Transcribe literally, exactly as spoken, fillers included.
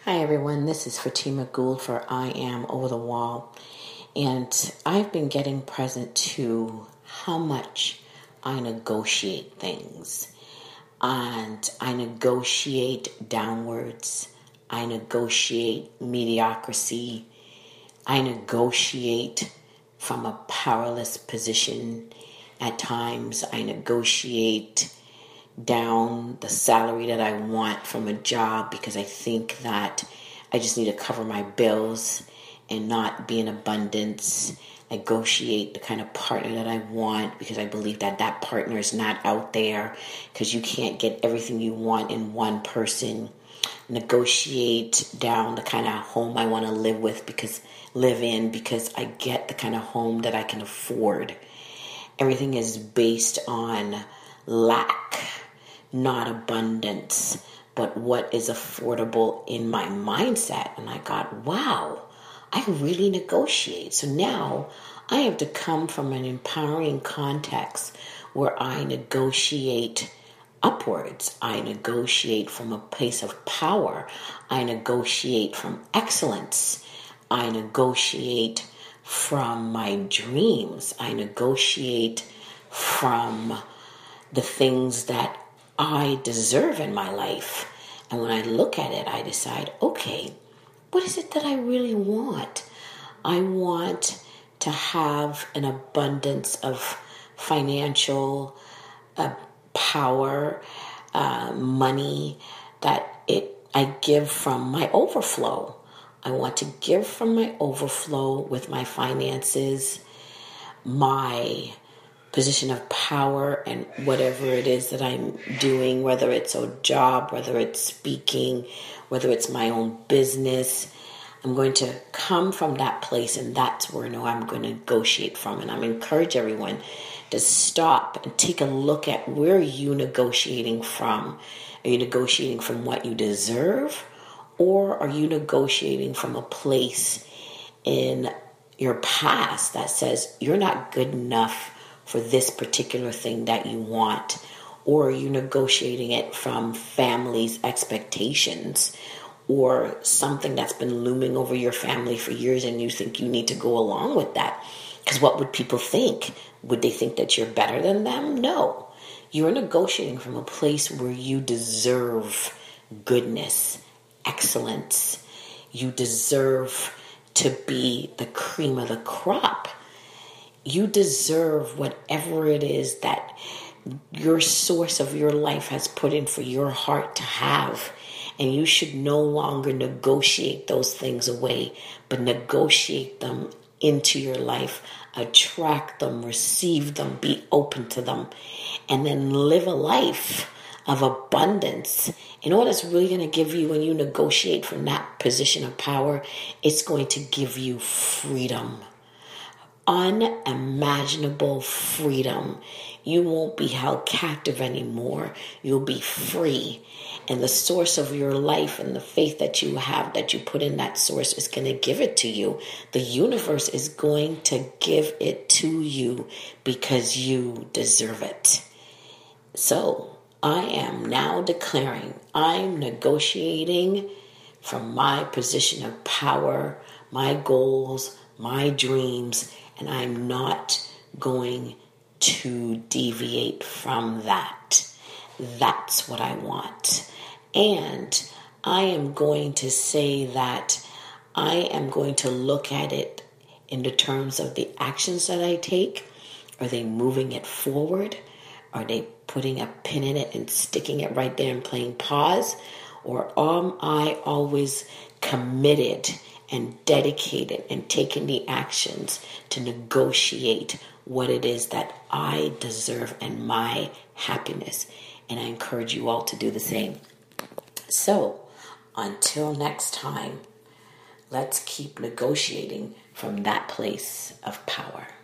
Hi everyone, this is Fatima Gould for I Am Over the Wall, and I've been getting present to how much I negotiate things, and I negotiate downwards, I negotiate mediocrity, I negotiate from a powerless position. At times I negotiate down the salary that I want from a job because I think that I just need to cover my bills and not be in abundance. Negotiate the kind of partner that I want because I believe that that partner is not out there because you can't get everything you want in one person. Negotiate down the kind of home I want to live with because live in because I get the kind of home that I can afford. Everything is based on lack, not abundance, but what is affordable in my mindset. And I got, wow, I really negotiate. So now I have to come from an empowering context where I negotiate upwards. I negotiate from a place of power. I negotiate from excellence. I negotiate from my dreams. I negotiate from the things that I deserve in my life. And when I look at it, I decide, okay, what is it that I really want? I want to have an abundance of financial uh, power, uh, money that it I give from my overflow. I want to give from my overflow with my finances, my position of power, and whatever it is that I'm doing, whether it's a job, whether it's speaking, whether it's my own business. I'm going to come from that place, and that's where I know I'm going to negotiate from. And I'm encourage everyone to stop and take a look at where are you negotiating from. Are you negotiating from what you deserve, or are you negotiating from a place in your past that says you're not good enough for this particular thing that you want? Or are you negotiating it from family's expectations or something that's been looming over your family for years and you think you need to go along with that? Because what would people think? Would they think that you're better than them? No. You're negotiating from a place where you deserve goodness, excellence. You deserve to be the cream of the crop. You deserve whatever it is that your source of your life has put in for your heart to have. And you should no longer negotiate those things away, but negotiate them into your life, attract them, receive them, be open to them, and then live a life of abundance. And what it's really going to give you when you negotiate from that position of power, it's going to give you freedom. Unimaginable freedom. You won't be held captive anymore. You'll be free. And the source of your life and the faith that you have, that you put in that source, is going to give it to you. The universe is going to give it to you because you deserve it. So I am now declaring I'm negotiating from my position of power, my goals, my dreams, and I'm not going to deviate from that. That's what I want. And I am going to say that I am going to look at it in the terms of the actions that I take. Are they moving it forward? Are they putting a pin in it and sticking it right there and playing pause? Or am I always committed and dedicated and taking the actions to negotiate what it is that I deserve and my happiness? And I encourage you all to do the same. So, until next time, let's keep negotiating from that place of power.